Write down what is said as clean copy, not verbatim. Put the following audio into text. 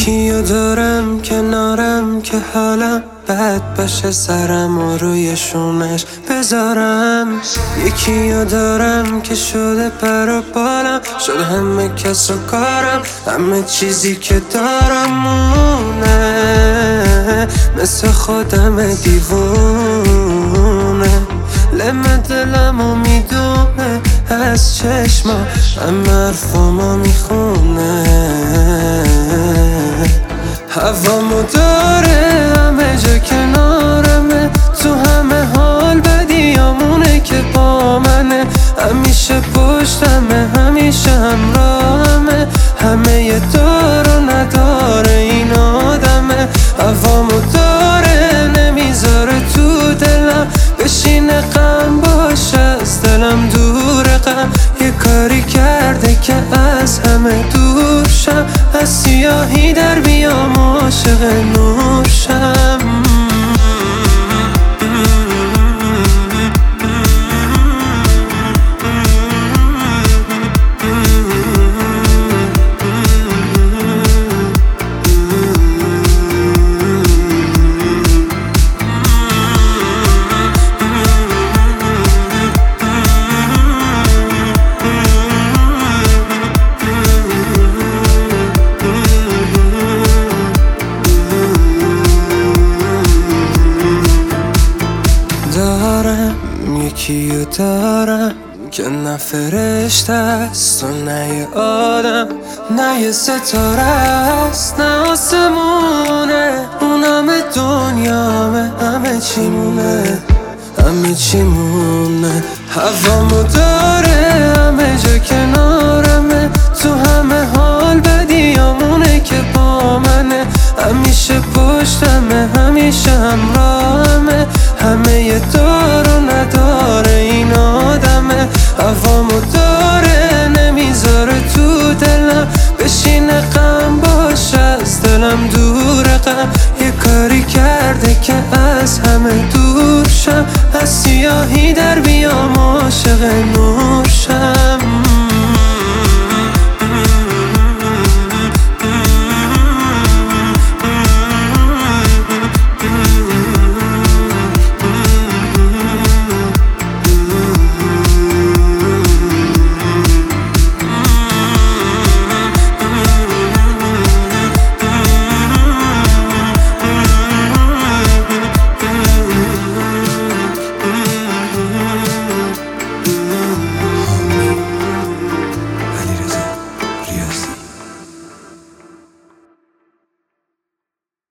یکیو دارم کنارم که حالم بد باشه سرم و روی شونش بذارم. یکیو دارم که شده پر و بالم، شد همه کس و کارم، همه چیزی که دارم مونه، مثل خودم دیوونه. لم دلمو میدونه از چشما، همه حرفامو میخونه. هوامو داره همه جا کنارمه، تو همه حال بدیامونه که با منه. همیشه پشتمه، همیشه همراهمه، همه یه دار و نداره این آدمه. هوامو داره نمیذاره تو دلم بشینه، غم باشه از دلم دوره. غم یه کاری کرده که از همه دور شم، از سیاهی در بیام عاشق نور شم. یکیو دارم که نه فرشته است و نه یه آدم، نه یه ستاره است نه آسمونه. اون همه دنیامه، همه چیمونه، همه چیمونه. هوامو داره همه جا کنارمه، تو همه حال بدیامونه که با منه. همیشه پشتمه، همیشه همراهمه، همه یه دار و نداره این آدمه. هوامو داره نمیذاره تو دلم بشینه، غم باشه از دلم دوره. غم یه کاری کرده که از همه دور شم، از سیاهی در بیام عاشق نور شم.